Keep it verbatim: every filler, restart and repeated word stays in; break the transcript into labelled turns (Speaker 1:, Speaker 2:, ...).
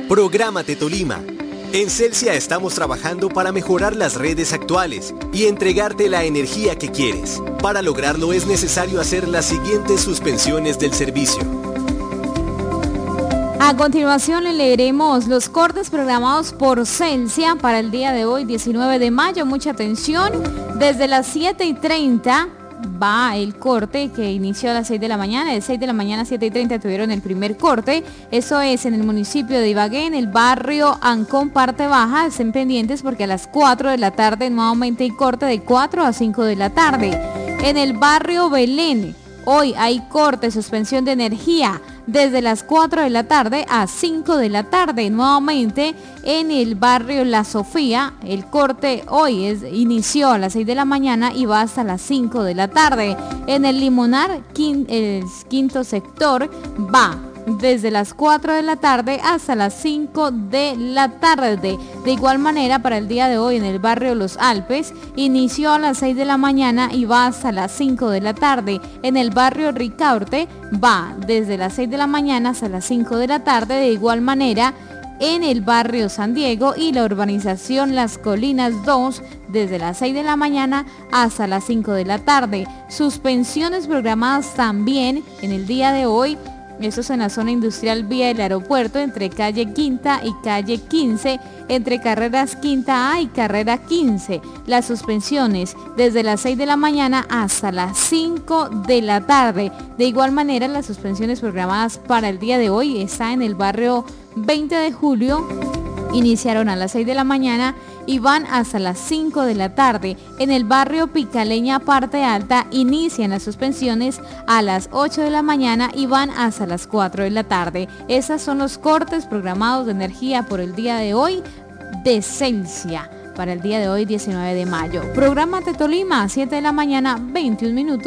Speaker 1: Prográmate Tolima. En Celsia estamos trabajando para mejorar las redes actuales y entregarte la energía que quieres. Para lograrlo es necesario hacer las siguientes suspensiones del servicio.
Speaker 2: A continuación le leeremos los cortes programados por Celsia para el día de hoy, diecinueve de mayo. Mucha atención. Desde las siete y treinta va el corte que inició a las seis de la mañana. De seis de la mañana a siete y treinta tuvieron el primer corte. Eso es en el municipio de Ibagué, en el barrio Ancón, parte baja. Estén pendientes porque a las cuatro de la tarde nuevamente hay corte de cuatro a cinco de la tarde. En el barrio Belén, hoy hay corte, suspensión de energía desde las cuatro de la tarde a cinco de la tarde. Nuevamente en el barrio La Sofía, el corte hoy es, inició a las seis de la mañana y va hasta las cinco de la tarde. En el Limonar, quin, el quinto sector, va desde las cuatro de la tarde hasta las cinco de la tarde. De igual manera, para el día de hoy en el barrio Los Alpes, inició a las seis de la mañana y va hasta las cinco de la tarde. En el barrio Ricaurte va desde las seis de la mañana hasta las cinco de la tarde. De igual manera, en el barrio San Diego y la urbanización Las Colinas dos, desde las seis de la mañana hasta las cinco de la tarde. Suspensiones programadas también en el día de hoy. Eso es en la zona industrial vía el aeropuerto, entre calle Quinta y calle quince, entre carreras Quinta A y carrera quince. Las suspensiones desde las seis de la mañana hasta las cinco de la tarde. De igual manera, las suspensiones programadas para el día de hoy está en el barrio veinte de julio. Iniciaron a las seis de la mañana y van hasta las cinco de la tarde. En el barrio Picaleña, parte alta, inician las suspensiones a las ocho de la mañana y van hasta las cuatro de la tarde. Esos son los cortes programados de energía por el día de hoy de Celsia. Para el día de hoy, diecinueve de mayo. Prográmate Tolima, siete de la mañana, veintiún minutos.